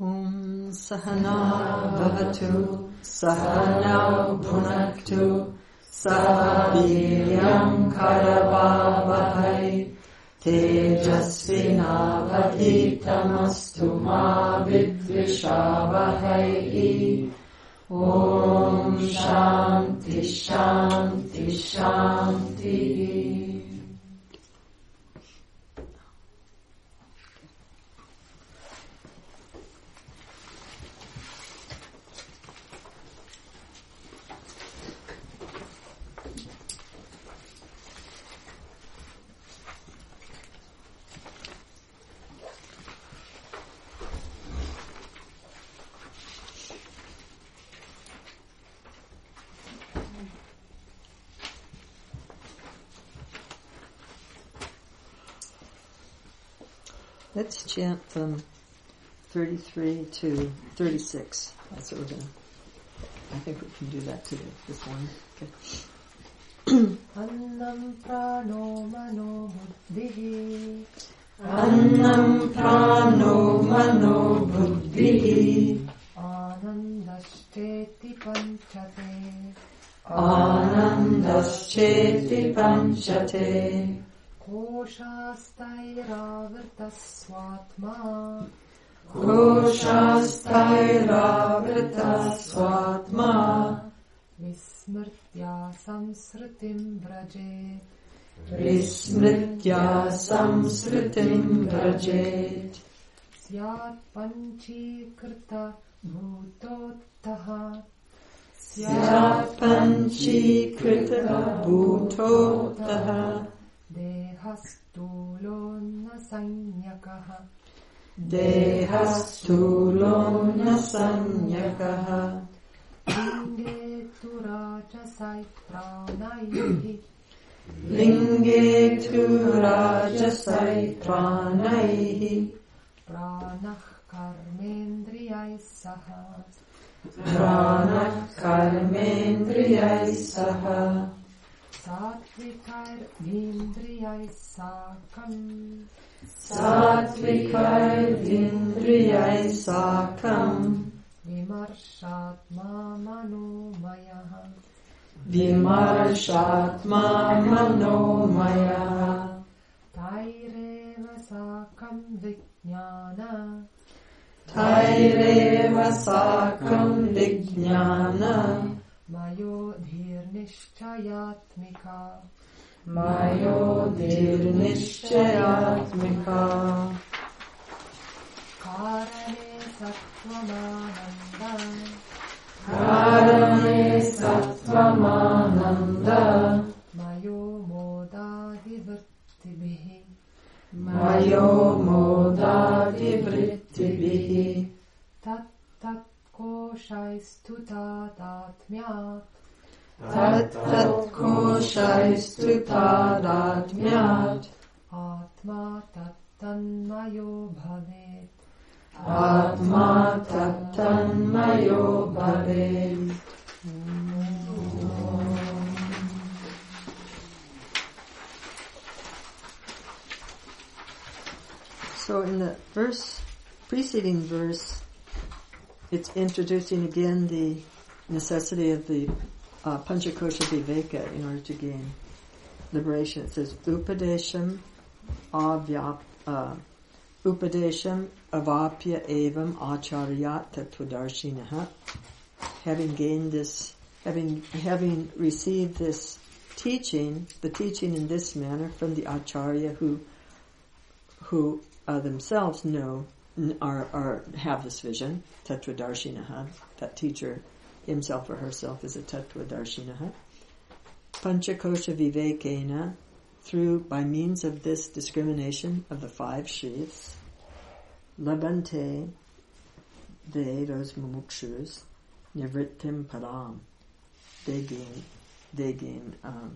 Om Sahana Bhavatu Sahanau Bhunaktu Sahaviryam Karavavahai Tejasvinavaditamastu ma vidvishavahai. Om Shanti Shanti Shanti. Let's chant from 33 to 36. That's what we're going to... I think we can do that today, this morning. Okay. Annam prano mano buddhihi. Annam prano mano buddhihi. Anandastheti panchate. Anandastheti panchate. Koshasthairavrtasvatma. Koshasthairavrtasvatma. Vismrtya samsritim vrajet. Vismritya samsritim vrajet. Syat panchikrta bhutottaha. Syat panchikrta bhutottaha. Dehastulona sanyakaha. Dehastulona sanyakaha. Linge turajasai pranaihi. Linge turajasai pranaihi. Pranah karmendriyai saha. Pranah karmendriyai saha. Satvikair vindriyai sakam. Satvikair vindriyai sakam. Vimarshatma manomayaha. Vimarshatma manomayaha. Taireva sakam vijnana. Taireva sakam vijnana. Mayodhirnishchayatmika. Mayodhirnishchayatmika. Karane sattvamananda. Mayo modadivrittibihi. Mayo modadivrittibihi. Tat koshaistu tadatmyat. Tat koshaistu tadatmyat. Atma tattanmayo bhavet. Atma tattanmayo bhavet. So in the preceding verse, it's introducing again the necessity of the Panchakosha Viveka in order to gain liberation. It says, Upadesham avapya evam acharyat tattvadarshinaha. Having gained this, having received this teaching, the teaching in this manner from the acharya who themselves know, have this vision, tattvadarshinaha, that teacher himself or herself is a tattvadarshinaha. Panchakosha vivekena, by means of this discrimination of the five sheaths, labante, those mumukshus, nivrittim param, they gain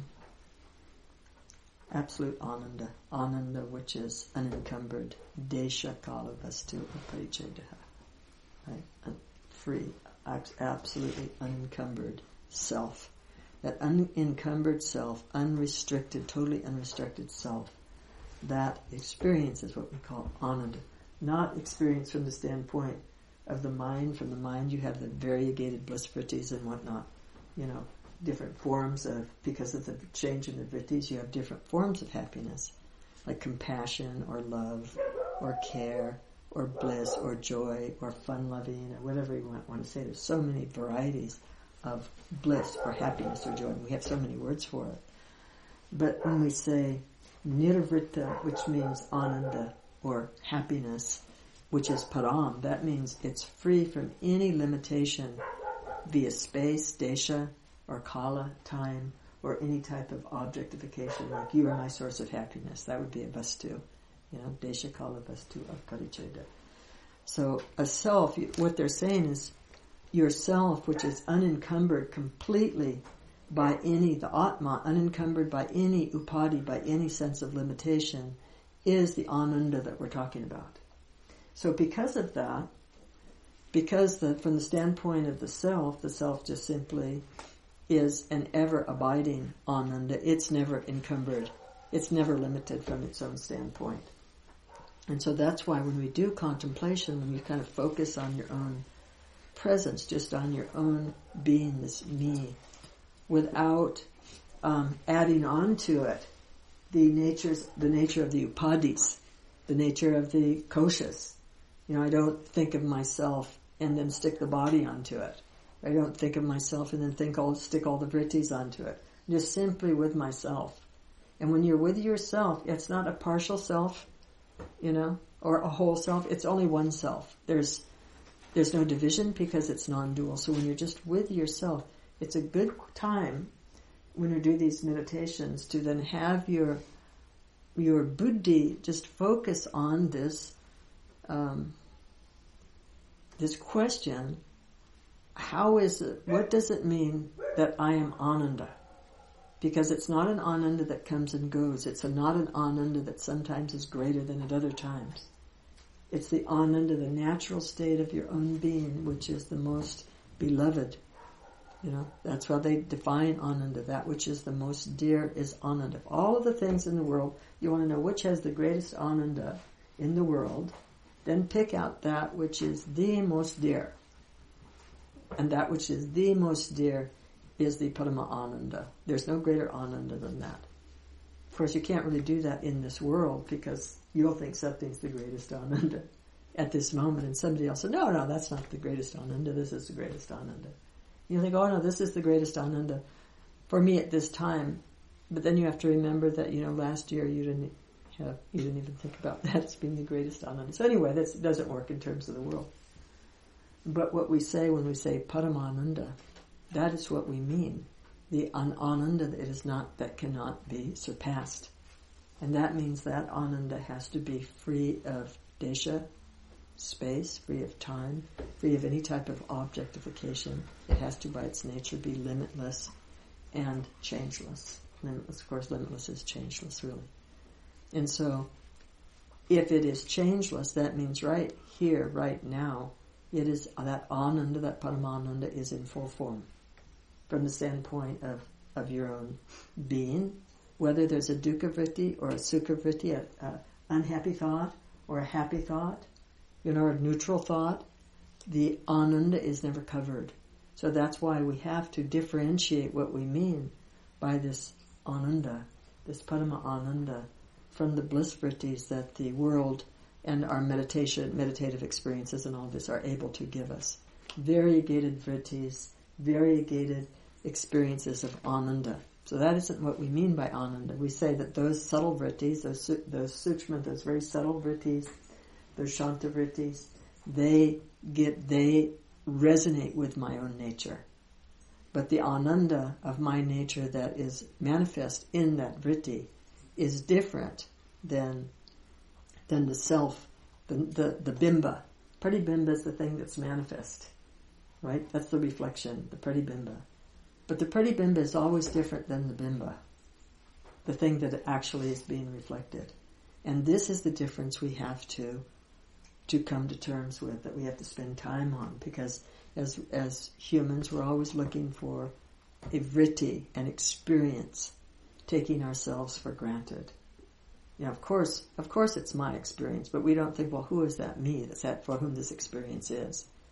absolute ananda which is unencumbered, desha kala vastu aparichedaha, right? Free, absolutely unencumbered self. That unencumbered self, unrestricted, totally unrestricted self, that experience is what we call ananda. Not experience from the standpoint of the mind. From the mind you have the variegated bliss vrittis and whatnot. Different forms of, because of the change in the vrittis, you have different forms of happiness, like compassion or love or care or bliss or joy or fun-loving or whatever you want to say. There's so many varieties of bliss or happiness or joy, and we have so many words for it. But when we say nirvritta, which means ananda or happiness, which is param, that means it's free from any limitation via space, desha, or kala, time, or any type of objectification, like you are my source of happiness. That would be a vastu. Desha, kala, vastu, aparicheda. So a self, what they're saying is yourself, which is unencumbered completely by the Atma, unencumbered by any upadi, by any sense of limitation, is the ananda that we're talking about. So because of that, from the standpoint of the self just simply is an ever-abiding ananda. It's never encumbered. It's never limited from its own standpoint. And so that's why when we do contemplation, when you kind of focus on your own presence, just on your own being, this me, without adding on to it the nature of the upadis, the nature of the koshas. I don't think of myself and then stick the body onto it. I don't think of myself and then stick all the vrittis onto it. Just simply with myself. And when you're with yourself, it's not a partial self, or a whole self. It's only one self. There's no division because it's non-dual. So when you're just with yourself, it's a good time when you do these meditations to then have your buddhi just focus on this this question: how is it? What does it mean that I am ananda? Because it's not an ananda that comes and goes. It's not an ananda that sometimes is greater than at other times. It's the ananda, the natural state of your own being, which is the most beloved. That's how they define ananda. That which is the most dear is ananda. Of all of the things in the world, you want to know which has the greatest ananda in the world, then pick out that which is the most dear. And that which is the most dear is the Parama Ananda. There's no greater Ananda than that. Of course, you can't really do that in this world because you'll think something's the greatest Ananda at this moment, and somebody else said, no, that's not the greatest Ananda, this is the greatest Ananda. You think, oh no, this is the greatest Ananda for me at this time. But then you have to remember that, last year you didn't even think about that as being the greatest Ananda. So anyway, that doesn't work in terms of the world. But what we say when we say Paramananda, that is what we mean. The Ananda that cannot be surpassed. And that means that Ananda has to be free of desha, space, free of time, free of any type of objectification. It has to, by its nature, be limitless and changeless. Limitless, of course, limitless is changeless, really. And so, if it is changeless, that means right here, right now, it is that Ananda, that Paramananda is in full form. From the standpoint of your own being, whether there's a dukkha vritti or a sukha vritti, an unhappy thought or a happy thought, a neutral thought, the Ananda is never covered. So that's why we have to differentiate what we mean by this Ananda, this Parama Ananda, from the bliss vrittis that the world and our meditative experiences and all this are able to give us. Variegated vrittis, variegated experiences of Ananda. So that isn't what we mean by Ananda. We say that those subtle vrittis, those sukshma, those very subtle vrittis, those shanta vrittis, they resonate with my own nature. But the Ananda of my nature that is manifest in that vritti is different than the self, the bimba. Pratibimba is the thing that's manifest, right? That's the reflection, the pratibimba. But the pratibimba is always different than the bimba, the thing that actually is being reflected. And this is the difference we have to come to terms with, that we have to spend time on, because as humans we're always looking for a vritti, an experience, taking ourselves for granted. Of course it's my experience, but we don't think, well, who is that me that's for whom this experience is?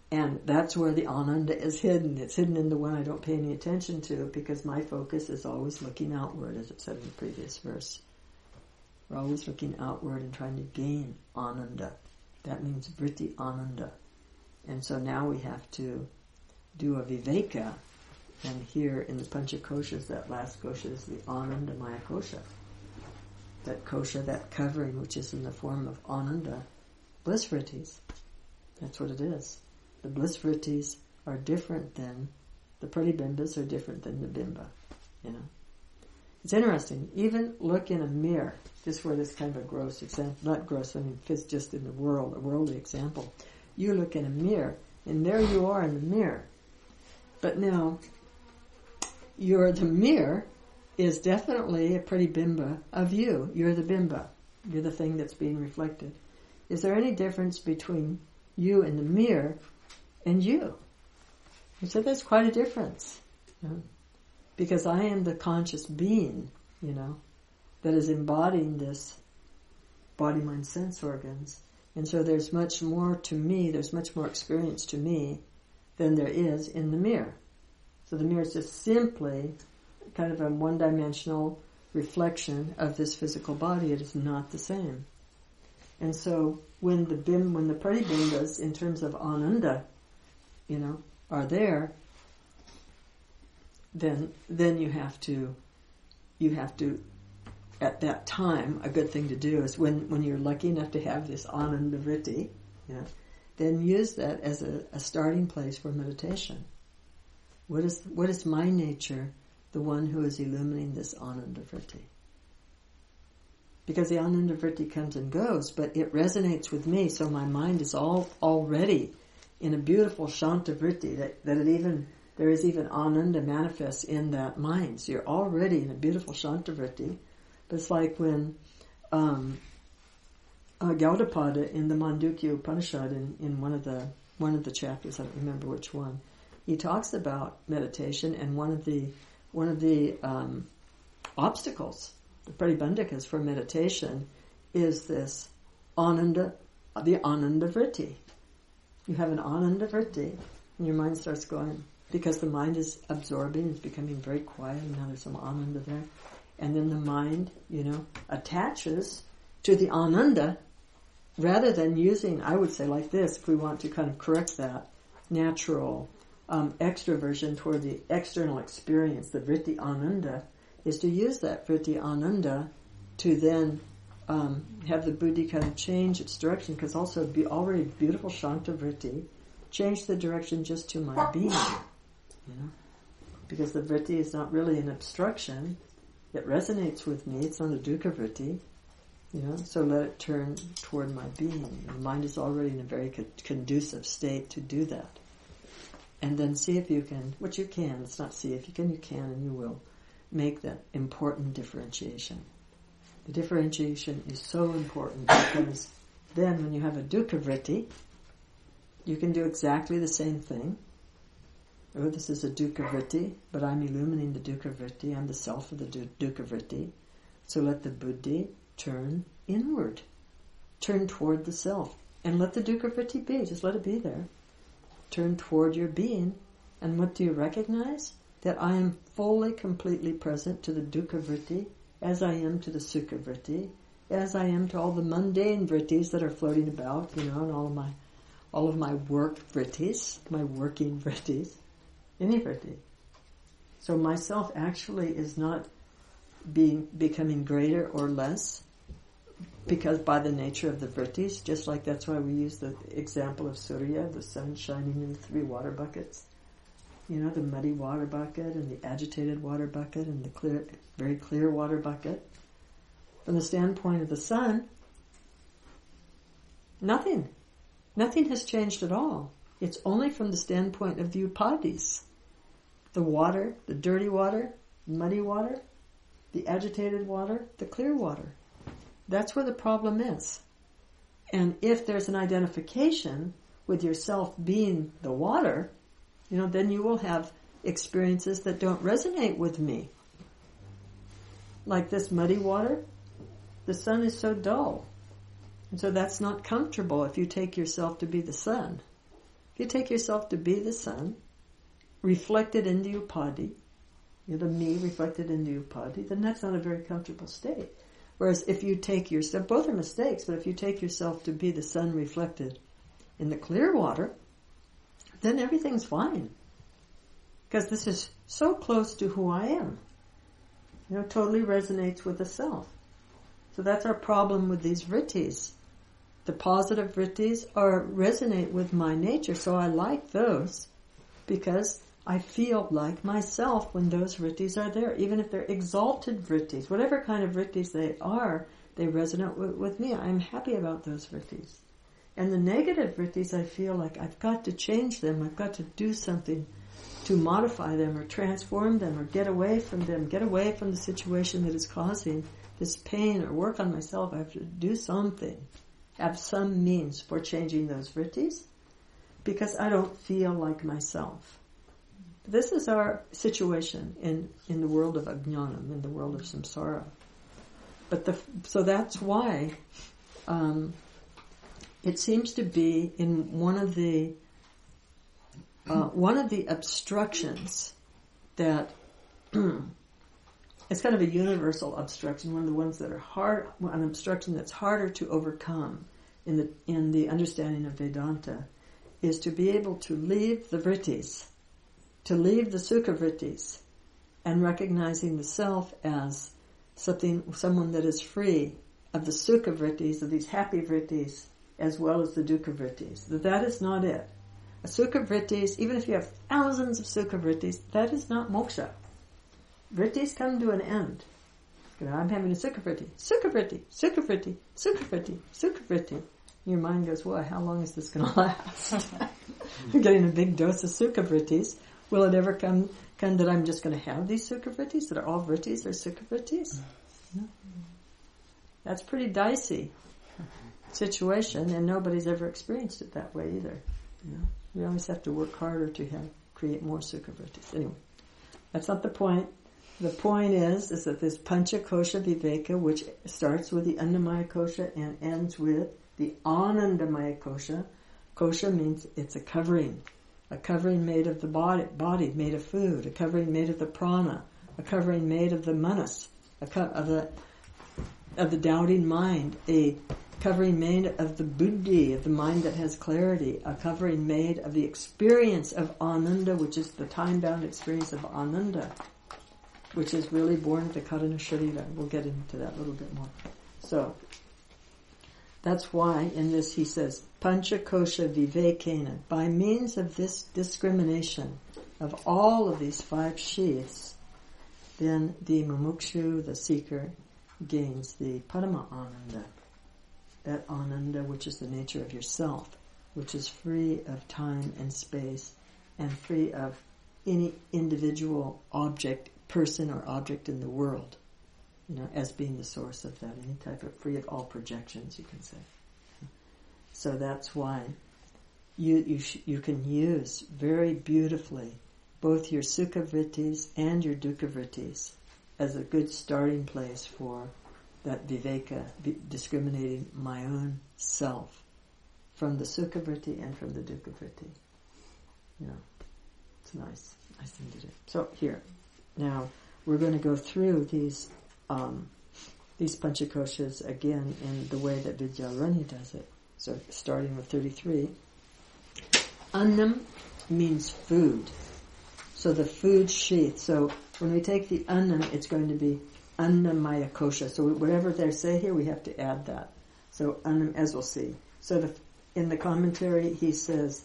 And that's where the Ananda is hidden. It's hidden in the one I don't pay any attention to because my focus is always looking outward, as it said in the previous verse. We're always looking outward and trying to gain Ananda. That means Vritti Ananda. And so now we have to do a Viveka. And here in the Panchakoshas, that last kosha is the Anandamaya kosha. That kosha, that covering, which is in the form of Ananda, bliss vrittis. That's what it is. The bliss vrittis are different than, the pratibimbas are different than the bimba. You know, it's interesting. Even look in a mirror. Just for this kind of a gross example, not gross, I mean, it's just in the world, a worldly example. You look in a mirror, and there you are in the mirror. But now, the mirror is definitely a pratibimba of you. You're the bimba. You're the thing that's being reflected. Is there any difference between you in the mirror and you? I said there's quite a difference. You know? Because I am the conscious being, you know, that is embodying this body, mind, sense organs. And so there's much more to me, there's much more experience to me than there is in the mirror. So the mirror is just simply kind of a one-dimensional reflection of this physical body. It is not the same. And so when the pratibimbas, in terms of Ananda, you know, are there, then you have to, at that time, a good thing to do is when you're lucky enough to have this Ananda Vritti, you know, then use that as a starting place for meditation. What is my nature, the one who is illuminating this Ananda Vritti? Because the Ananda Vritti comes and goes, but it resonates with me, so my mind is already in a beautiful Shanta Vritti, that there is even Ananda manifests in that mind. So you're already in a beautiful Shanta Vritti. But it's like when Gaudapada in the Mandukya Upanishad, in one of the chapters, I don't remember which one, he talks about meditation, and one of the obstacles, the pratibandhakas for meditation, is this Ananda, the Ananda Vritti. You have an Ananda Vritti, and your mind starts going, because the mind is absorbing, it's becoming very quiet, and now there's some Ananda there. And then the mind, you know, attaches to the Ananda, rather than using, I would say like this, if we want to kind of correct that natural extroversion toward the external experience, the Vritti Ananda, is to use that Vritti Ananda to then have the buddhi kind of change its direction, because also be already beautiful Shanta Vritti, change the direction just to my being, you know, because the Vritti is not really an obstruction. It resonates with me. It's not a dukkha vritti, you know. So let it turn toward my being. The mind is already in a very conducive state to do that. And then see if you can. What you can. It's not see if you can. You can, and you will make that important differentiation. The differentiation is so important because then, when you have a dukkha vritti, you can do exactly the same thing. Oh, this is a dukkha vritti, but I'm illuminating the dukkha vritti. I'm the self of the dukkha vritti. So let the buddhi turn inward. Turn toward the self. And let the dukkha vritti be. Just let it be there. Turn toward your being. And what do you recognize? That I am fully, completely present to the dukkha vritti, as I am to the sukha vritti, as I am to all the mundane vrittis that are floating about, you know, and all of my work vrittis, my working vrittis. Any vritti. So myself actually is not becoming greater or less, because by the nature of the vrittis, just like that's why we use the example of Surya, the sun shining in 3 water buckets. You know, the muddy water bucket and the agitated water bucket and the clear, very clear water bucket. From the standpoint of the sun, nothing has changed at all. It's only from the standpoint of the upadhis. The water, the dirty water, muddy water, the agitated water, the clear water. That's where the problem is. And if there's an identification with yourself being the water, you know, then you will have experiences that don't resonate with me. Like this muddy water, the sun is so dull. And so that's not comfortable if you take yourself to be the sun. If you take yourself to be the sun, reflected into Upadhi, you're the me reflected into Upadhi, then that's not a very comfortable state. Whereas if you take yourself, both are mistakes, but if you take yourself to be the sun reflected in the clear water, then everything's fine. Because this is so close to who I am. Totally resonates with the self. So that's our problem with these vrittis. The positive vrittis resonate with my nature, so I like those because I feel like myself when those vrittis are there. Even if they're exalted vrittis, whatever kind of vrittis they resonate with me. I'm happy about those vrittis. And the negative vrittis, I feel like I've got to change them. I've got to do something to modify them or transform them or get away from them, get away from the situation that is causing this pain or work on myself. I have to do something, have some means for changing those vrittis because I don't feel like myself. This is our situation in the world of ajnanam, in the world of samsara. So that's why it seems to be in one of the obstructions that it's kind of a universal obstruction, one of the ones that are hard, an obstruction that's harder to overcome in the understanding of Vedanta, is to be able to leave the vrittis, to leave the sukha vrittis, and recognizing the self as someone that is free of the sukha vrittis, of these happy vrittis, as well as the dukkha vrittis. That is not it. A sukha vrittis, even if you have thousands of sukha vrittis, that is not moksha. Vrittis come to an end. I'm having a sukha vritti, sukha vritti, sukha vritti, sukha vritti, sukha vritti. Your mind goes, well, how long is this going to last? You're getting a big dose of sukha vrittis. Will it ever come that I'm just going to have these sukha vrittis, that are all vrittis or sukha vrittis? No. That's pretty dicey situation, and nobody's ever experienced it that way either. We always have to work harder to create more sukha vrittis. Anyway, that's not the point. The point is that this pancha kosha viveka, which starts with the annamaya kosha and ends with the anandamaya kosha. Kosha means it's a covering made of the body made of food, a covering made of the prana, a covering made of the manas, of the doubting mind, a covering made of the buddhi, of the mind that has clarity, a covering made of the experience of ananda, which is the time-bound experience of ananda, which is really born of the karana sharira. We'll get into that a little bit more. So, that's why in this he says, pancha kosha vivekena, by means of this discrimination of all of these five sheaths, then the mumukshu, the seeker, gains the parama ananda. That ananda which is the nature of yourself, which is free of time and space and free of any individual object, person or object in the world, as being the source of that, any type of free of all projections, you can say. So that's why you can use very beautifully both your sukha vrittis and your dukkha vrittis as a good starting place for that viveka, discriminating my own self from the sukha vritti and from the dukkha vritti. It's nice thing to do. So here, now we're going to go through these panchakoshas again in the way that Vidyarani does it. So starting with 33, annam means food. So the food sheath. So when we take the annam, it's going to be annamaya kosha. So whatever they say here, we have to add that. So annam, as we'll see. So in the commentary, he says,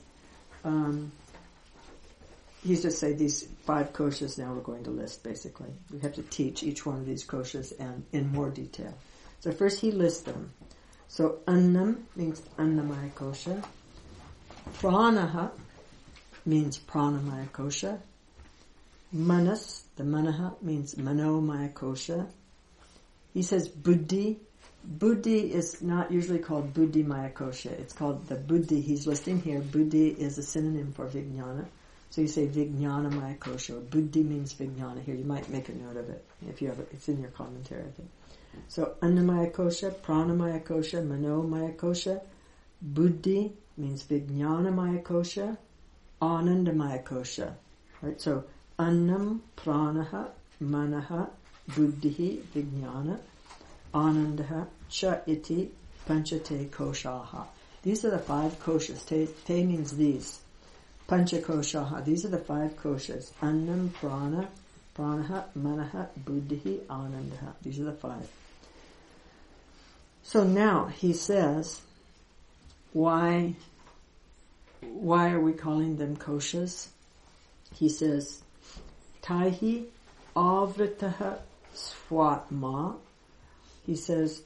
he's just say these 5 koshas now we're going to list, basically. We have to teach each one of these koshas and in more detail. So first he lists them. So annam means annamaya kosha. Pranaha means pranamaya kosha. Manas, the manaha, means manomaya kosha. He says buddhi. Buddhi is not usually called buddhimaya kosha. It's called the buddhi he's listing here. Buddhi is a synonym for vijnana. So you say vijnanamaya kosha. Buddhi means vijnana. Here, you might make a note of it if you have it. It's in your commentary, I think. So annamaya kosha, pranamaya kosha, manomaya kosha, buddhi, means Vijnanamaya Kosha, Anandamaya Kosha. Right? So, Annam, Pranaha, Manaha, Buddhihi, Vijnana, Anandaha, Cha iti, Panchate Koshaha. These are the 5 koshas. Te means these. Pancha Koshaha. These are the 5 koshas. Annam, Prana, Pranaha, Manaha, Buddhihi, Anandaha. These are the 5. So now he says, why are we calling them koshas? He says, Taihi avritaha swatma. He says,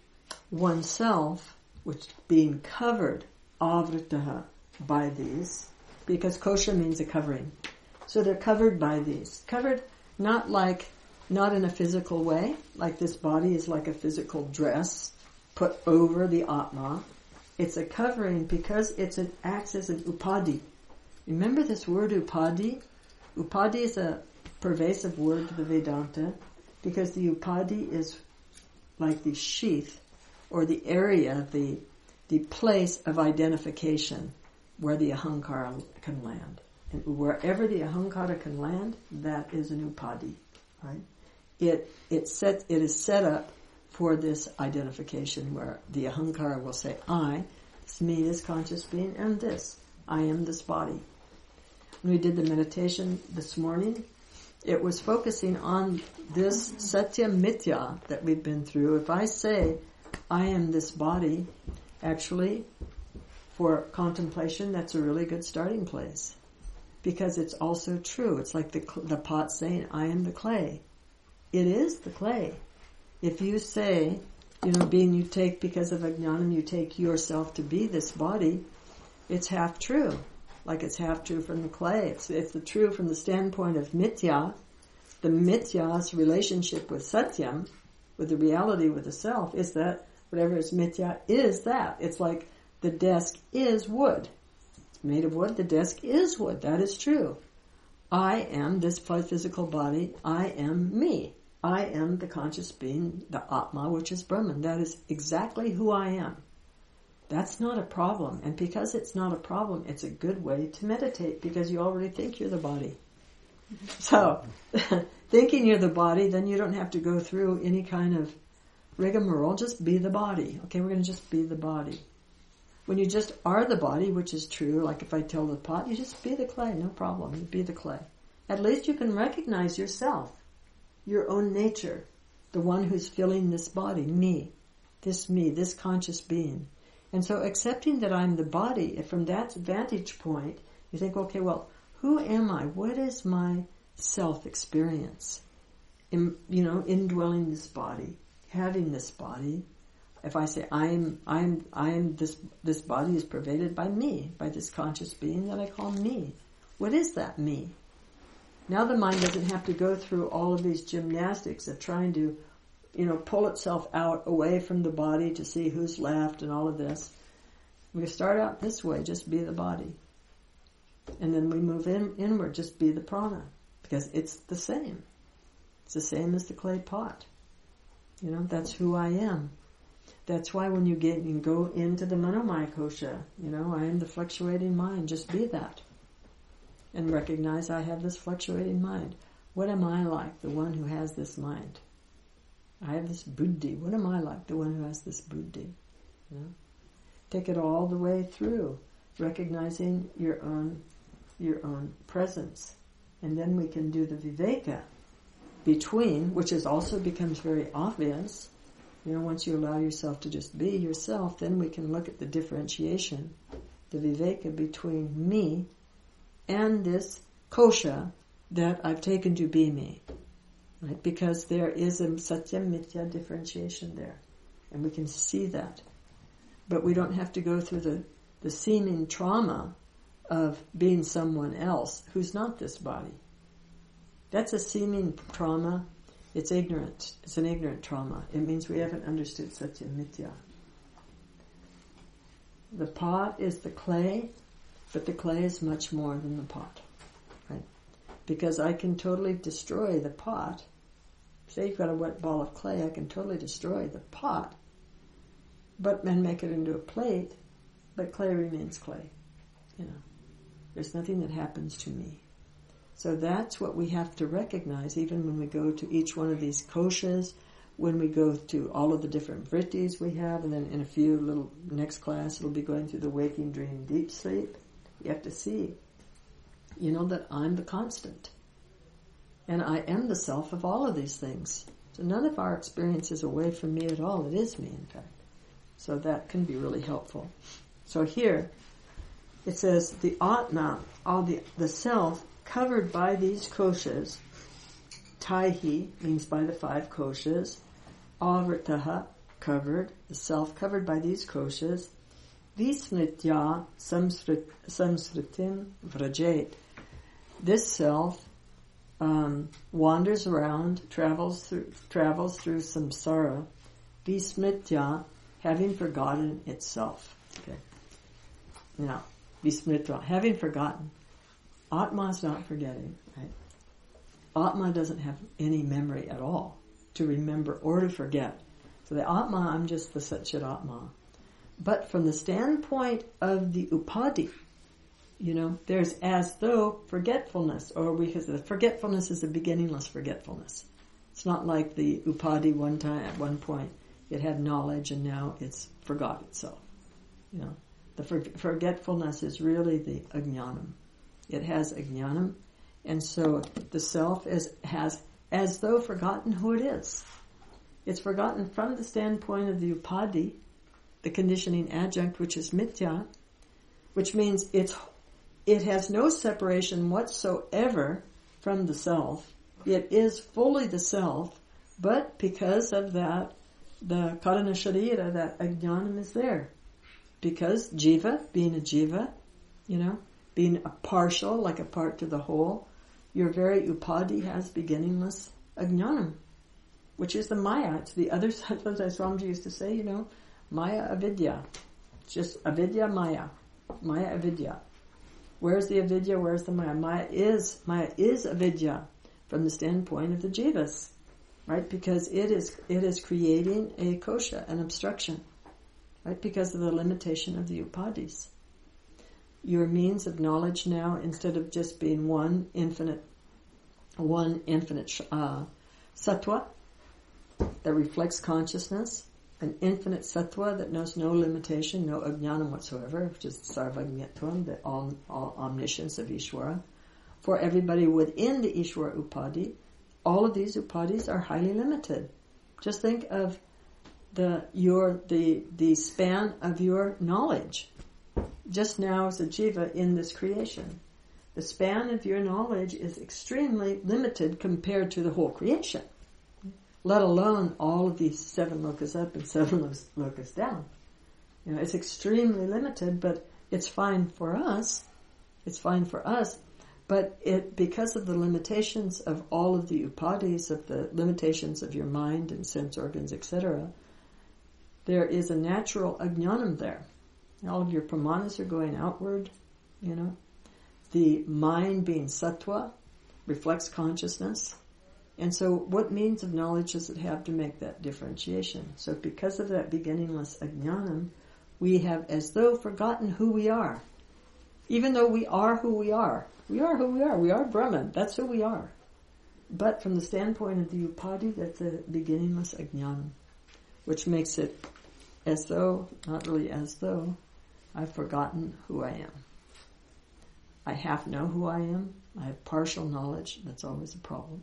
oneself, which being covered, avritaha, by these, because kosha means a covering. So they're covered by these. Covered not in a physical way, like this body is like a physical dress put over the Atma. It's a covering because it acts as an upadi. Remember this word upadi? Upadi is a pervasive word to the Vedanta because the upadi is like the sheath or the area, the place of identification where the ahankara can land. And wherever the ahankara can land, that is an upadi, right? It is set up for this identification where the ahankara will say, I, it's me, this conscious being, and this. I am this body. When we did the meditation this morning, it was focusing on this satya mithya that we've been through. If I say, I am this body, actually, for contemplation, that's a really good starting place. Because it's also true. It's like the pot saying, I am the clay. It is the clay. If you say, being you take because of ajnanam, you take yourself to be this body, it's half true. Like it's half true from the clay. It's the true from the standpoint of mithya. The mithya's relationship with satyam, with the reality, with the self, is that whatever is mithya is that. It's like the desk is wood. It's made of wood. The desk is wood. That is true. I am this physical body. I am me. I am the conscious being, the Atma, which is Brahman. That is exactly who I am. That's not a problem. And because it's not a problem, it's a good way to meditate because you already think you're the body. So, thinking you're the body, then you don't have to go through any kind of rigmarole. Just be the body. Okay, we're going to just be the body. When you just are the body, which is true, like if I tell the pot, you just be the clay, no problem. You be the clay. At least you can recognize yourself. Your own nature, the one who's filling this body, me, this conscious being. And so accepting that I'm the body, from that vantage point, you think, okay, well, who am I? What is my self-experience? Indwelling this body, having this body. If I say I'm this body is pervaded by me, by this conscious being that I call me. What is that me? Now the mind doesn't have to go through all of these gymnastics of trying to, pull itself out away from the body to see who's left and all of this. We start out this way, just be the body. And then we move inward, just be the prana. Because it's the same. It's the same as the clay pot. That's who I am. That's why when you go into the Manomaya Kosha, I am the fluctuating mind, just be that. And recognize I have this fluctuating mind. What am I like, the one who has this mind? I have this buddhi. What am I like, the one who has this buddhi? Take it all the way through, recognizing your own presence. And then we can do the viveka between, which also becomes very obvious. Once you allow yourself to just be yourself, then we can look at the differentiation, the viveka between me and this kosha that I've taken to be me. Right? Because there is a satyam mithya differentiation there. And we can see that. But we don't have to go through the seeming trauma of being someone else who's not this body. That's a seeming trauma. It's ignorant. It's an ignorant trauma. It means we haven't understood satyam mithya. The pot is the clay, but the clay is much more than the pot, right? Because I can totally destroy the pot. Say you've got a wet ball of clay, I can totally destroy the pot, and make it into a plate, but clay remains clay. There's nothing that happens to me. So that's what we have to recognize even when we go to each one of these koshas, when we go to all of the different vrittis we have, and then in a few little next class it'll be going through the waking, dream, deep sleep. You have to see, that I'm the constant. And I am the self of all of these things. So none of our experience is away from me at all. It is me, in fact. So that can be really helpful. So here, it says, the Atma, the self, covered by these koshas, Taihi means by the 5 koshas, Avritaha, covered, the self covered by these koshas, Vismritya samsritim vrajet. This self wanders around, travels through samsara, Vismritya, having forgotten itself. Okay. Now, Vismritya, having forgotten. Atma is not forgetting, right? Atma doesn't have any memory at all to remember or to forget. So the Atma, I'm just the Satchit Atma. But from the standpoint of the Upadi, there's as though forgetfulness, because the forgetfulness is a beginningless forgetfulness. It's not like the Upadi at one point it had knowledge and now it's forgot itself. The forgetfulness is really the Ajnanam. It has Ajnanam, and so the self has as though forgotten who it is. It's forgotten from the standpoint of the Upadi, the conditioning adjunct, which is Mithya, which means it has no separation whatsoever from the self. It is fully the self, but because of that, the Karana Sharira, that Ajnanam is there. Because Jiva, being a Jiva, being a partial, like a part to the whole, your very Upadi has beginningless Ajnanam, which is the Maya. It's the other side, as Swamiji used to say, Maya Avidya. It's just Avidya Maya. Maya Avidya. Where's the Avidya? Where's the Maya? Maya is Avidya from the standpoint of the Jivas, right? Because it is creating a kosha, an obstruction, right? Because of the limitation of the Upadis. Your means of knowledge now, instead of just being one infinite sattva that reflects consciousness, an infinite sattva that knows no limitation, no ajnanam whatsoever, which is sarvajñatvam, the all omniscience of Ishvara. For everybody within the Ishvara Upadi, all of these Upadis are highly limited. Just think of the span of your knowledge. Just now as a jiva in this creation. The span of your knowledge is extremely limited compared to the whole creation. Let alone all of these 7 lokas up and 7 lokas down. It's extremely limited, but it's fine for us. It's fine for us, but because of the limitations of all of the upadis, of the limitations of your mind and sense organs, etc., there is a natural ajnanam there. All of your pramanas are going outward, The mind being sattva reflects consciousness. And so what means of knowledge does it have to make that differentiation? So because of that beginningless ajnanam, we have as though forgotten who we are. Even though we are who we are. We are who we are. We are Brahman. That's who we are. But from the standpoint of the upadi, that's a beginningless ajnanam, which makes it as though, not really as though, I've forgotten who I am. I half know who I am. I have partial knowledge. That's always a problem.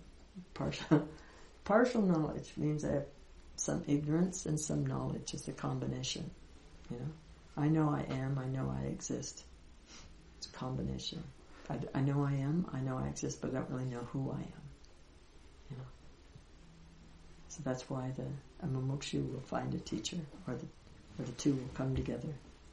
Partial knowledge means I have some ignorance and some knowledge. It's a combination. I know I am. I know I exist. It's a combination. I know I am. I know I exist, but I don't really know who I am. So that's why a mumukshu will find a teacher, or the two will come together.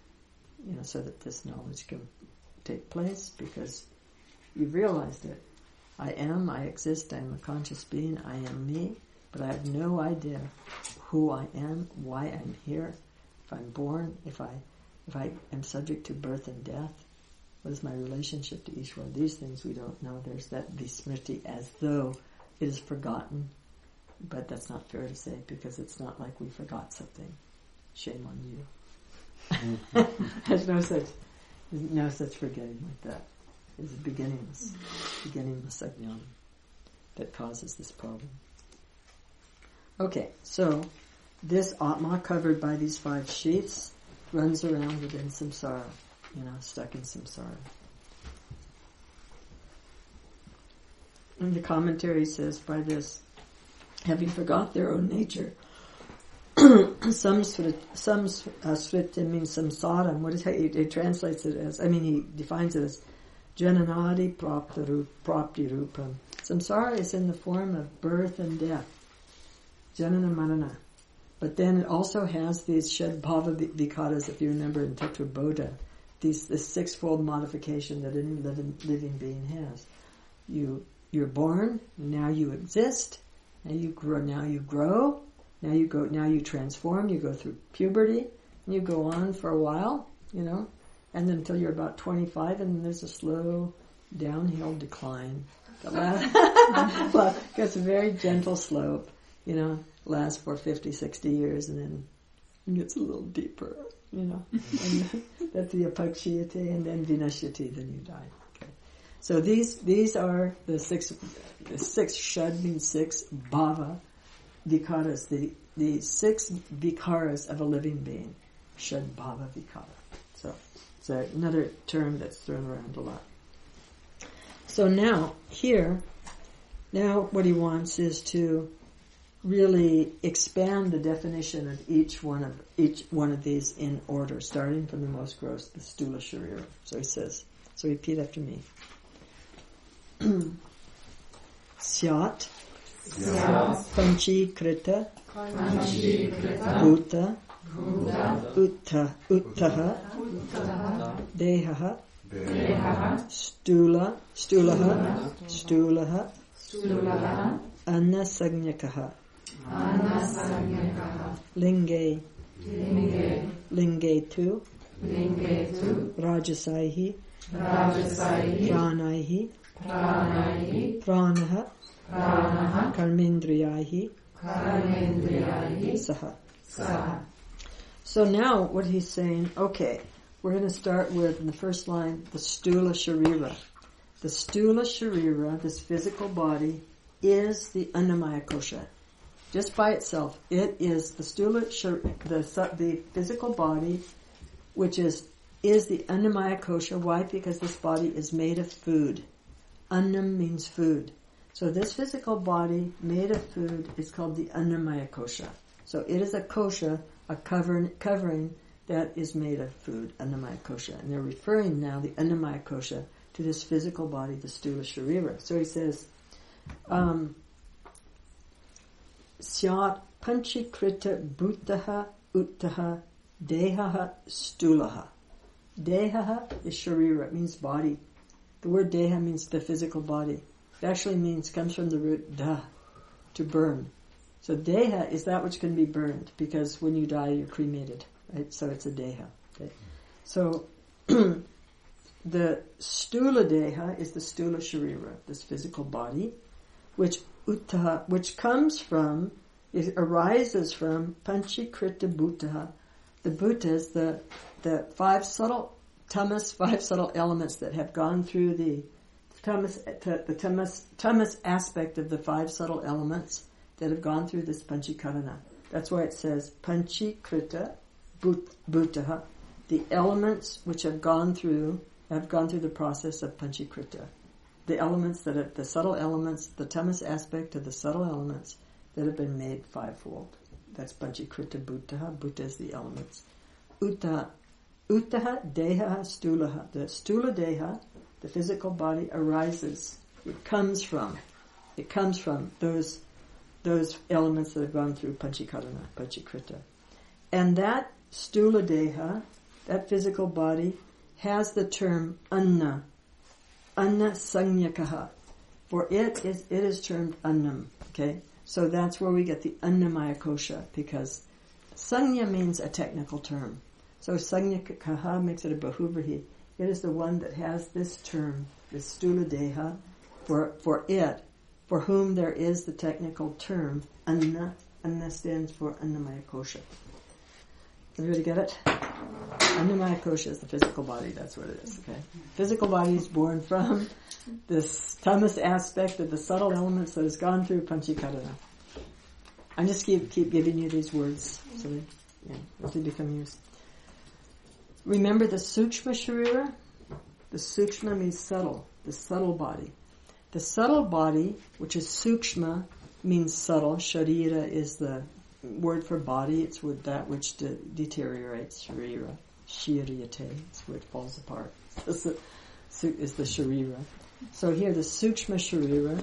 So that this knowledge can take place, because you've realized it. I am, I exist, I am a conscious being, I am me, but I have no idea who I am, why I'm here, if I'm born, if I am subject to birth and death, what is my relationship to Ishvara? These things we don't know. There's that vismriti, as though it is forgotten, but that's not fair to say, because it's not like we forgot something. Shame on you. There's no such forgetting like that. It's beginningless ajnana that causes this problem. Okay, so this Atma covered by these 5 sheaths runs around within samsara, stuck in samsara. And the commentary says by this, having forgot their own nature, samsrita means samsara. What is he translates it as? He defines it as jananadi prapti rupam. Samsara is in the form of birth and death, janana marana. But then it also has these shed bhava vikaras, if you remember in Tattva Bodha, this 6-fold modification that any living being has. You're born, now you exist, now you grow, now you transform, you go through puberty, and you go on for a while, and then until you're about 25, and then there's a slow downhill decline. Well, it's a very gentle slope, lasts for 50, 60 years, and then it gets a little deeper, and that's the apakshiyate, and then vinashyati, then you die. Okay. So these are the 6 shad means 6 bhava vikaras, the 6 vikaras of a living being, shad bhava vikara. So it's another term that's thrown around a lot. So now what he wants is to really expand the definition of each one of these in order, starting from the most gross, the stula sharira. So he says, repeat after me. Syat panchikrita bhuta uttaha dehaha stulaha annasagnyakaha linge tu rajasaihi pranaihi pranaha karmendriyaihi saha. So now what he's saying, okay, we're going to start with, in the first line, the stula sharira. The stula sharira, this physical body, is the annamaya kosha. Just by itself, it is the stula the physical body, which is the annamaya kosha. Why? Because this body is made of food. Annam means food. So this physical body made of food is called the annamaya kosha. So it is a kosha, a covering that is made of food, annamaya kosha. And they're referring now, the annamaya kosha, to this physical body, the stula sharira. So he says, Syat panchikrita bhutaha uttaha dehaha stulaha. Dehaha is sharira, it means body. The word deha means the physical body. It actually comes from the root da, to burn. So deha is that which can be burned, because when you die you're cremated, right? So it's a deha. Okay? So the stula deha is the stula sharira, this physical body, which arises from panchikrita bhutaha. The bhuta is the 5 subtle tamas, 5 subtle elements that have gone through the tamas aspect of the 5 subtle elements that have gone through this panchikarana. That's why it says panchikrita bhutaha, the elements which have gone through the process of panchikrita. The elements that are the subtle elements, the tamas aspect of the subtle elements that have been made 5-fold. That's panchikrita bhutaha. Bhuta is the elements. Uttaha deha stulaha. The stula deha, the physical body, arises. It comes from those elements that have gone through panchikarana, panchikrita. And that stula deha, that physical body, has the term anna sanyakaha. For it is termed annam. Okay? So that's where we get the annamaya kosha, because sanya means a technical term. So sanyakaha makes it a bahuvrihi. It is the one that has this term, this stula deha, for it, for whom there is the technical term anna. Anna stands for annamaya kosha. Everybody get it? Annamaya kosha is the physical body, that's what it is, okay? Physical body is born from this tamas aspect of the subtle elements that has gone through panchikarana. I just keep giving you these words so they become used. Remember the sukshma sharira? The sukshma means subtle, the subtle body. The subtle body, which is sukshma, means subtle. Sharira is the word for body. It's with that which deteriorates. Sharira. Shiriyate. It's where it falls apart. Is the sharira. So here, the sukshma sharira.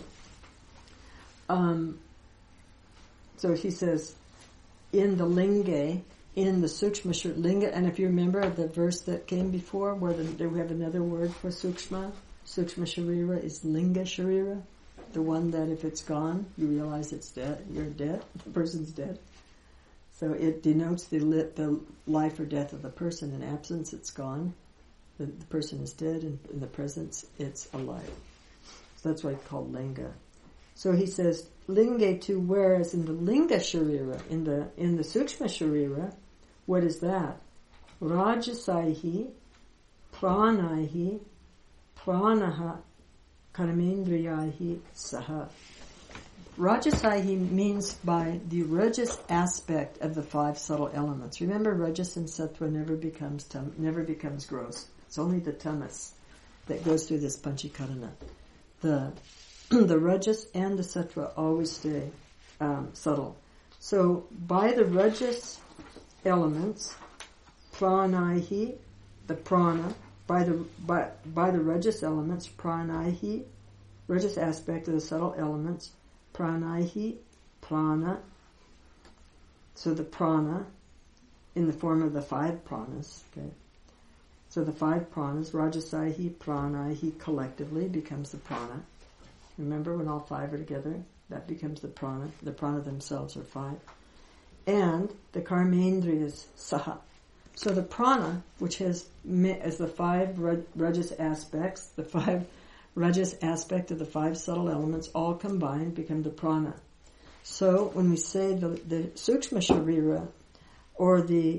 So he says, in the linga, in the sukshma linga, and if you remember the verse that came before, where we have another word for sukshma sharira is linga sharira, the one that if it's gone, you realize it's dead, you're dead, the person's dead. So it denotes the life or death of the person. In absence, it's gone. The person is dead, and in the presence, it's alive. So that's why it's called linga. So he says, linga to, whereas in the linga sharira, in the sukshma sharira, what is that? Rajasaihi, pranaihi, pranaha, karmendriyahi, saha. Rajasaihi means by the rajas aspect of the 5 subtle elements. Remember, rajas and sattva never becomes gross. It's only the tamas that goes through this panchikarana. The rajas and the sattva always stay subtle. So by the rajas elements, pranaihi, the prana, by the rajas elements, pranaihi, rajas aspect of the subtle elements, pranaihi, prana. So the prana in the form of the 5 pranas, okay. So the 5 pranas, rajasaihi, pranaihi, collectively becomes the prana. Remember when all 5 are together, that becomes the prana. The prana themselves are 5. And the karmendriyas, saha. So the prana, which has as the 5 rajas aspects, the 5 rajas aspect of the 5 subtle elements, all combined become the prana. So when we say the sukshma sharira, or the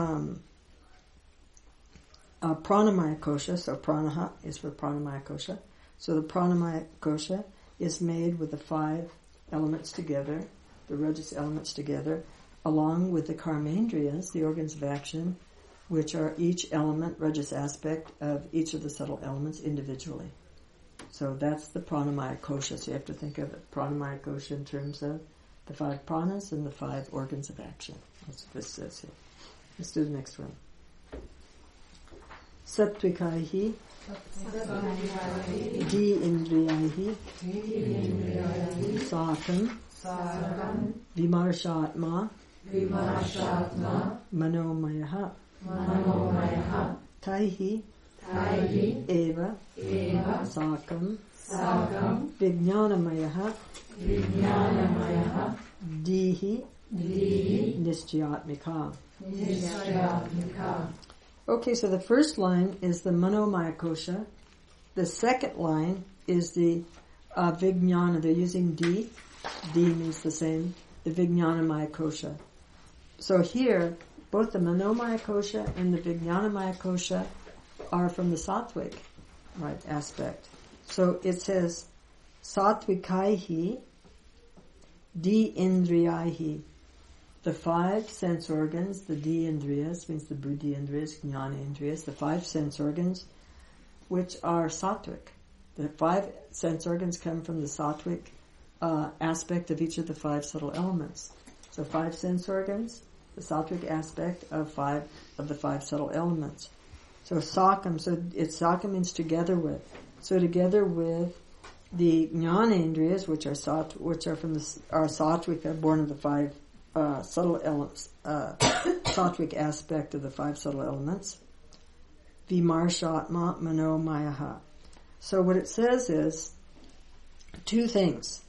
pranamaya kosha, so pranaha is for pranamaya kosha. So the pranamaya kosha is made with the 5 elements together, the rajas elements together, along with the karmendriyas, the organs of action, which are each element, rajas aspect of each of the subtle elements individually. So that's the pranamaya kosha. So you have to think of pranamaya kosha in terms of the 5 pranas and the 5 organs of action. That's what this says here. Let's do the next one. Satvikaihi, di indriyaihi, sakam, vimarshatma, manomayaha, taihi, eva, sakam, vijnanamayaha, dihi, nischayatmika. Okay, so the first line is the manomaya kosha. The second line is the vijnana. They're using di. Di means the same. The vijnanamaya kosha. So here, both the manomaya kosha and the vijnanamaya kosha are from the sattvic, right, aspect. So it says, satvikaihi, di indriyaihi. The 5 sense organs, the di indriyas, means the buddhi indriyas, jnana indriyas, the 5 sense organs, which are sattvic. The 5 sense organs come from the sattvic aspect of each of the 5 subtle elements. So 5 sense organs, the sattvic aspect of the 5 subtle elements. So sakam, sakam means together with. So together with the jnana indriyas, which are sattvic, born of the 5 subtle elements, sattvic aspect of the 5 subtle elements. Vimarshatma manomayaha. So what it says is 2 things.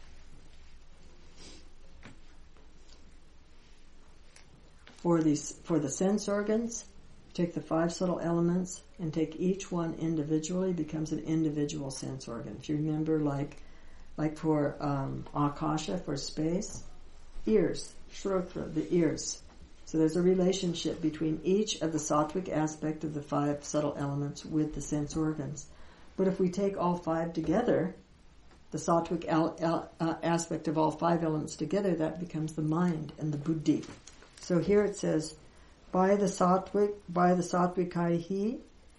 For the sense organs, take the 5 subtle elements and take each one individually, becomes an individual sense organ. If you remember, like for akasha, for space, ears, shrotra, the ears. So there's a relationship between each of the sattvic aspect of the 5 subtle elements with the sense organs. But if we take all 5 together, the sattvic aspect of all 5 elements together, that becomes the mind and the buddhi. So here it says, by the sattvikahi,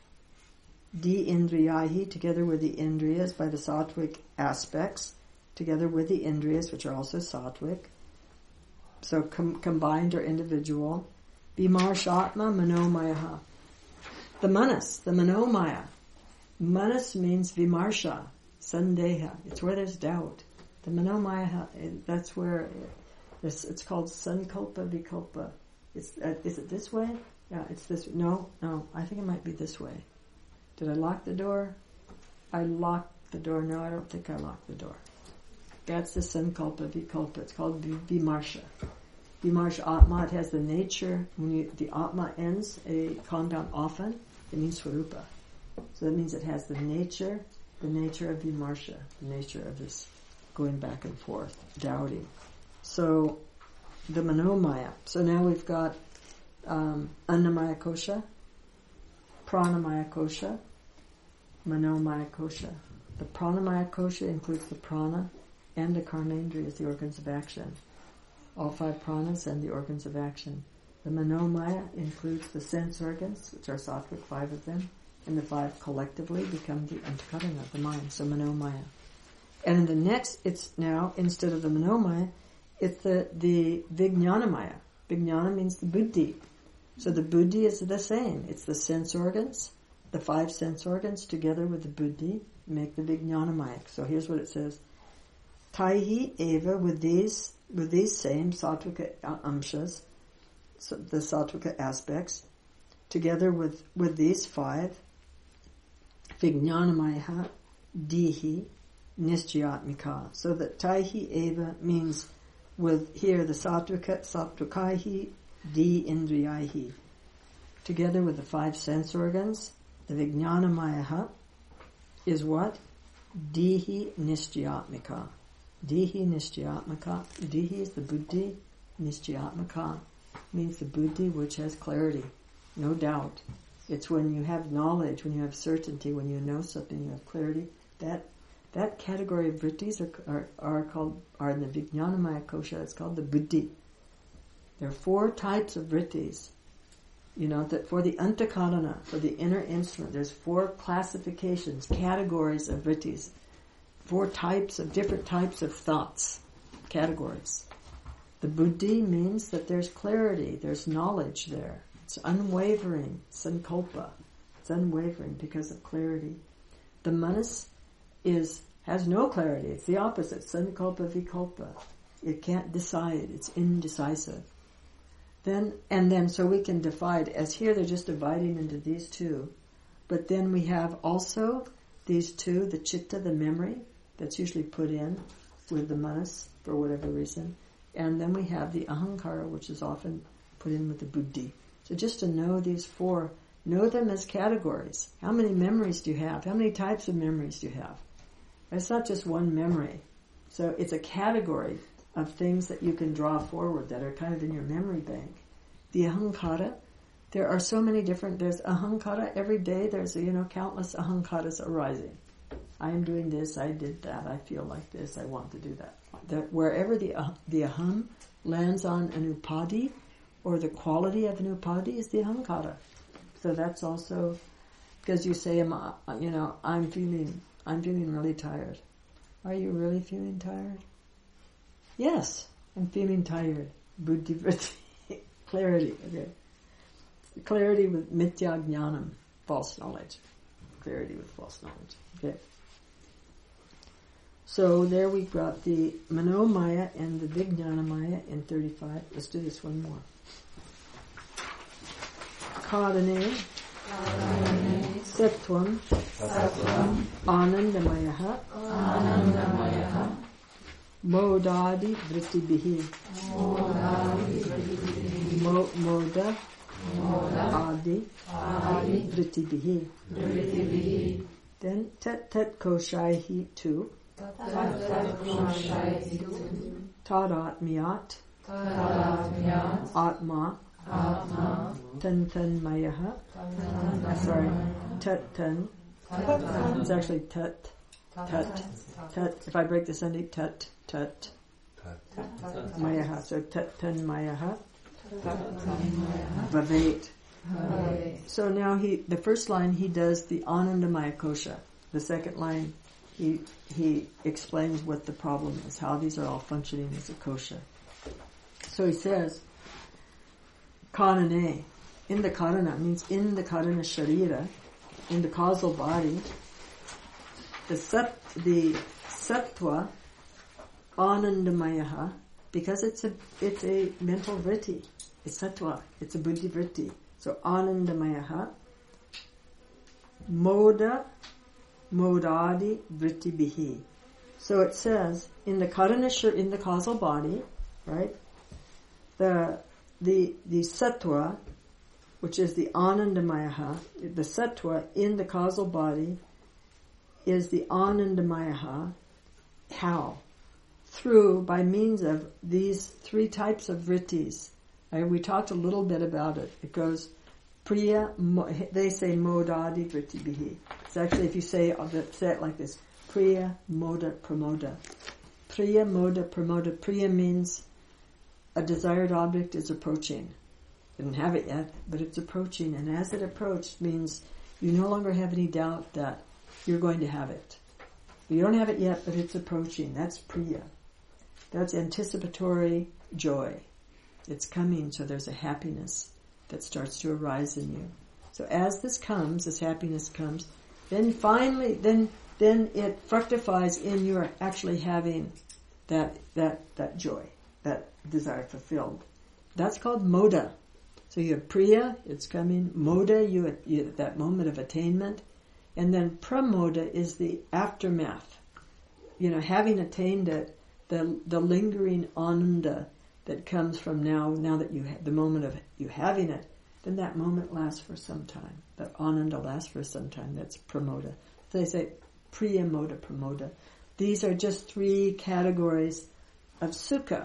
di indriyahi, together with the indriyas, by the sattvic aspects, together with the indriyas, which are also sattvic. So combined or individual. Vimarshatma manomaya. The manas, the manomaya. Manas means vimarsha, sandeha. It's where there's doubt. The manomaya, that's where it's called sankalpa vikalpa. Is it this way? Yeah, it's this. No, I think it might be this way. Did I lock the door? I locked the door. No, I don't think I locked the door. That's the sankalpa vikalpa. It's called vimarsha. Vimarsha atma, it has the nature. When the atma ends a compound often, it means swarupa. So that means it has the nature of vimarsha, the nature of this going back and forth, doubting. So the manomaya. So now we've got annamaya kosha, pranamaya kosha, manomaya kosha. The pranamaya kosha includes the prana and the karmendriyas, the organs of action. All 5 pranas and the organs of action. The manomaya includes the sense organs, which are sattvic, 5 of them, and the 5 collectively become the antakarana, the mind, so manomaya. And in the next, it's now, instead of the manomaya, it's the vijnanamaya. Vijnana means the buddhi. So the buddhi is the same. It's the sense organs, the 5 sense organs together with the buddhi make the vijnanamaya. So here's what it says. Taihi eva, with these same sattvika amshas, so the sattvika aspects, together with these 5, vijnanamaya dihi nischayatmika. So that taihi eva means with here the sattvikahi di indriyahi. Together with the 5 sense organs, the vijnanamaya is what? Dihi nischayatmika. Dihi nischayatmaka. Dihi is the buddhi. Nischayatmaka means the buddhi which has clarity, no doubt. It's when you have knowledge, when you have certainty, when you know something, you have clarity. That category of vrittis are in the Vijnanamaya kosha. It's called the buddhi. There are 4 types of vrittis. You know that for the antakarana, for the inner instrument, there's 4 classifications, categories of vrittis. 4 different types of thoughts, categories. The buddhi means that there's clarity, there's knowledge there. It's unwavering, sankalpa. It's unwavering because of clarity. The manas has no clarity. It's the opposite, sankalpa vikalpa. It can't decide. It's indecisive. So we can divide. As here, they're just dividing into these 2. But then we have also these 2, the chitta, the memory, that's usually put in with the manas for whatever reason. And then we have the ahankara, which is often put in with the buddhi. So just to know these 4, know them as categories. How many memories do you have? How many types of memories do you have? It's not just one memory. So it's a category of things that you can draw forward that are kind of in your memory bank. The ahankara, there are so many different, there's ahankara every day, there's, countless ahankaras arising. I am doing this, I did that, I feel like this, I want to do that. Wherever the aham lands on an upadi, or the quality of an upadi is the ahankara. So that's also, because you say, I'm feeling really tired. Are you really feeling tired? Yes, I'm feeling tired. Buddhi vritti. Clarity, okay. Clarity with mithya jnanam, false knowledge. Clarity with false knowledge, okay. So there we got the manomaya and the vijnanamaya in 35. Let's do this one more. Karane sattvam anandamayaha modadi vrittibihi moda adi vrittibihi. Then tat koshaihi 2 tadatmiyat atma Atma. Tantanmayaha. Sorry. Tan. It's actually tat. If I break this ending, tat. Mayaha. So Tanmayaha. Bhavet. So now the first line he does the Anandamaya Kosha. The second line he explains what the problem is, how these are all functioning as a kosha. So he says, Karane, in the karana, means in the karana sharira, in the causal body, the sattva, anandamayaha, because it's a mental vritti, it's sattva, it's a buddhi vritti. So anandamayaha, modadi vritti bihi. So it says in the karana in the causal body, right? The sattva, which is the anandamayaha, the sattva in the causal body is the anandamayaha. How? By means of these three types of vrittis. Right? We talked a little bit about it. It goes priya, they say modadi vritti bihi. It's actually, if you say it like this, priya, moda, pramoda. Priya, moda, pramoda. Priya means a desired object is approaching. You didn't have it yet, but it's approaching. And as it approached means you no longer have any doubt that you're going to have it. You don't have it yet, but it's approaching. That's priya. That's anticipatory joy. It's coming, so there's a happiness that starts to arise in you. So as this happiness comes, then finally, then it fructifies in your actually having that joy, that desire fulfilled. That's called moda. So you have priya, it's coming. Moda, you at that moment of attainment. And then pramoda is the aftermath. Having attained it, the lingering ananda that comes from now that you have the moment of you having it, then that moment lasts for some time. That ananda lasts for some time. That's pramoda. So they say priya, moda, pramoda. These are just three categories of sukha,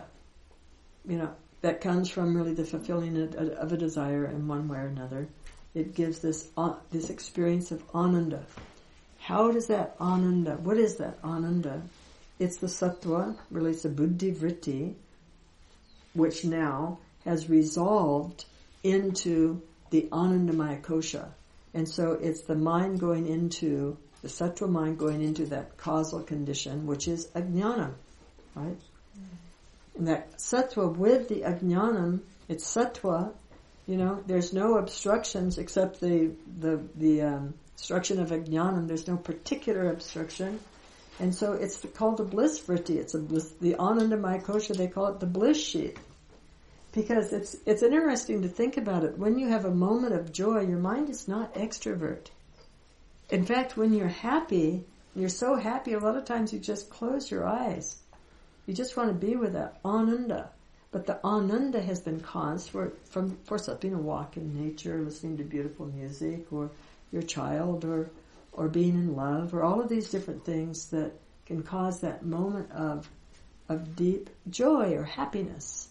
that comes from really the fulfilling of a desire in one way or another. It gives this experience of ananda. How does that ananda, what is that ananda? It's the sattva, really it's a buddhi vritti, which now has resolved into the anandamaya kosha. And so it's the mind the sattva mind going into that causal condition, which is ajnanam, right? And that sattva with the ajnanam, it's sattva, there's no obstructions except the obstruction of ajnanam. There's no particular obstruction. And so it's called the bliss vritti. It's the anandamaya kosha, they call it the bliss sheath. Because it's interesting to think about it. When you have a moment of joy, your mind is not extrovert. In fact, when you're happy, you're so happy, a lot of times you just close your eyes. You just want to be with that ananda. But the ananda has been caused for something, a walk in nature, listening to beautiful music, or your child, or being in love, or all of these different things that can cause that moment of deep joy or happiness.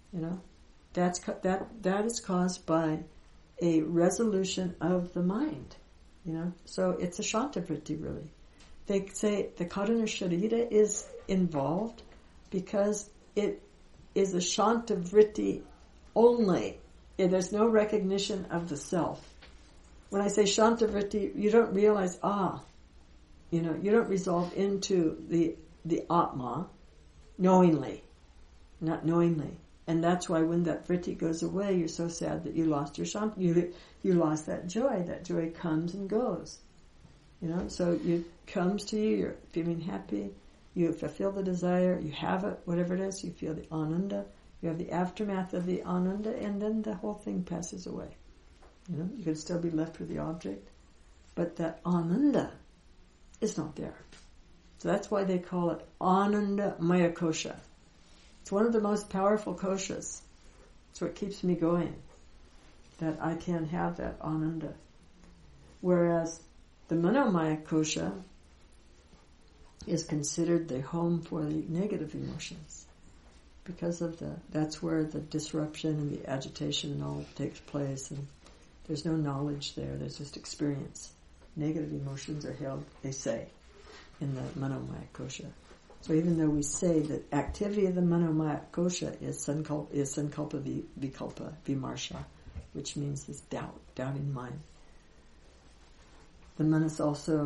That is caused by a resolution of the mind. So it's a shantivritti really. They say the karana sharira is involved because it is a shantivritti only. There's no recognition of the self. When I say shantivritti, you don't realize, you don't resolve into the atma knowingly, not knowingly. And that's why when that vritti goes away, you're so sad that you lost your you lost that joy. That joy comes and goes. So it comes to you, you're feeling happy, you fulfill the desire, you have it, whatever it is, you feel the ananda, you have the aftermath of the ananda, and then the whole thing passes away. You can still be left with the object, but that ananda is not there. So that's why they call it Anandamaya Kosha. It's one of the most powerful koshas. It's what keeps me going, that I can have that ananda. Whereas the Manomaya Kosha is considered the home for the negative emotions, because of that's where the disruption and the agitation and all takes place, and there's no knowledge there, there's just experience. Negative emotions are held, they say, in the Manomaya Kosha. So even though we say that activity of the Manomaya Kosha is sankalpa vikalpa vimarsha, which means this doubting mind. The manas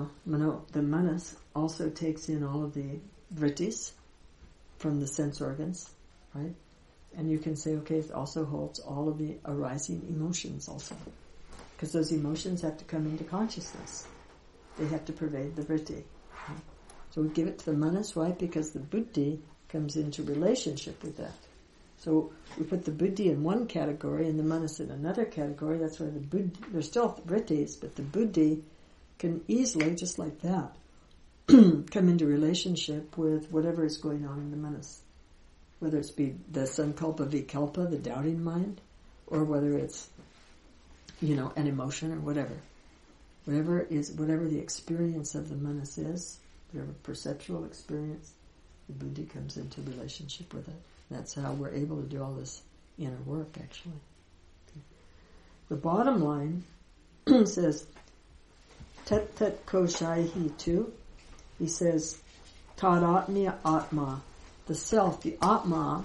also takes in all of the vrittis from the sense organs, right? And you can say, okay, it also holds all of the arising emotions also. Because those emotions have to come into consciousness. They have to pervade the vritti. Right? So we give it to the manas, why? Because the buddhi comes into relationship with that. So we put the buddhi in one category and the manas in another category. That's why the buddhi, they're still vrittis, but the buddhi can easily, just like that, come into relationship with whatever is going on in the manas. Whether it's be the sankalpa vikalpa, the doubting mind, or whether it's, an emotion or whatever. Whatever the experience of the manas is, whatever perceptual experience, the buddhi comes into relationship with it. That's how we're able to do all this inner work, actually. The bottom line says, tat tat koshaihi tu. He says, tadatmya atma. The self, the atma,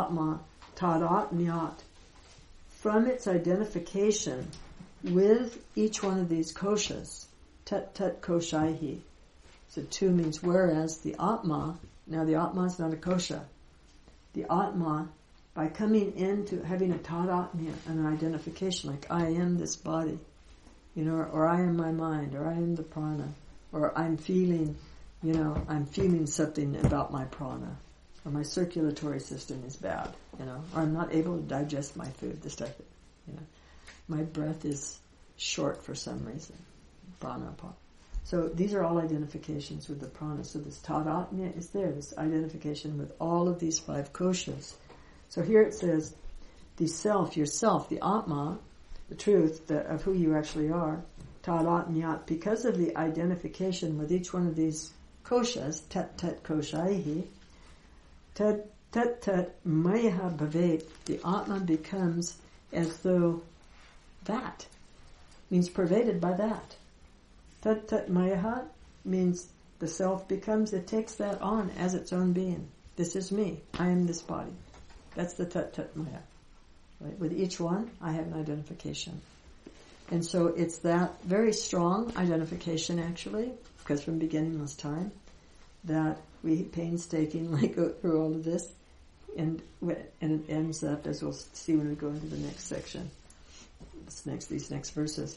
tadatmyat. From its identification with each one of these koshas, tat tat koshaihi. So tu means whereas the atma, now the atma is not a kosha. The atma, by coming into having a tadatmya, an identification, like I am this body, or I am my mind, or I am the prana, or I'm feeling something about my prana, or my circulatory system is bad, or I'm not able to digest my food, this type of, my breath is short for some reason, prana. So these are all identifications with the prana. So this tadatmya is there, this identification with all of these 5 koshas. So here it says, the self, yourself, the atma, the truth of who you actually are, tadatmyat, because of the identification with each one of these koshas, tat tat koshaihi, tat tat maya bhavet, the atma becomes as though that, means pervaded by that. Tat tat maya means the self becomes, it takes that on as its own being. This is me. I am this body. That's the tat tat maya. Right? With each one, I have an identification. And so it's that very strong identification, actually, because from beginningless time, that we painstakingly go through all of this, and it ends up, as we'll see when we go into the next section, these next verses,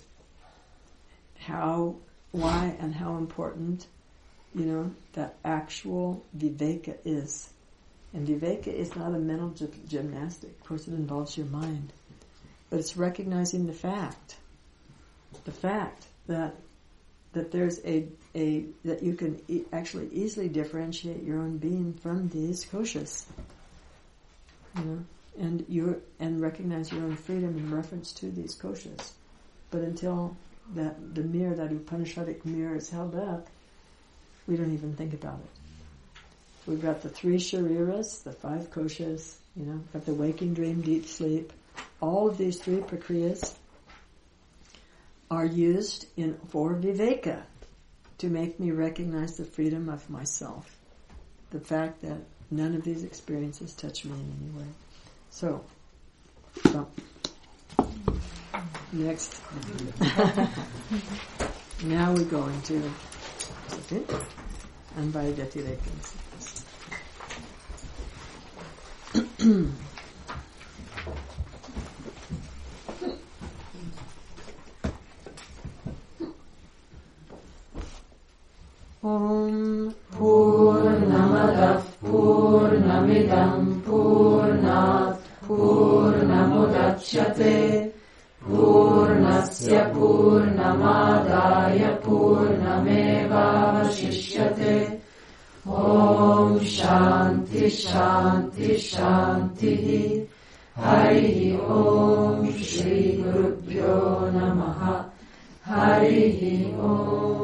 why and how important, that actual viveka is. And viveka is not a mental gymnastic. Of course, it involves your mind. But it's recognizing the fact that there's that you can actually easily differentiate your own being from these koshas. And recognize your own freedom in reference to these koshas. But until that Upanishadic mirror is held up, we don't even think about it. So we've got the 3 shariras, the 5 koshas, got the waking, dream, deep sleep. All of these 3 prakriyas are used for viveka, to make me recognize the freedom of myself. The fact that none of these experiences touch me in any way. So next. Now we go into Anvayagati Rekins. Om Purnamadav Purnamidam Purnat Purnamudachyate Purnasya Purnamadaya Purnamevavashishyate. Om Shanti Shanti Shanti. Hari Om Shri Gurubhyo Namaha. Hari Om.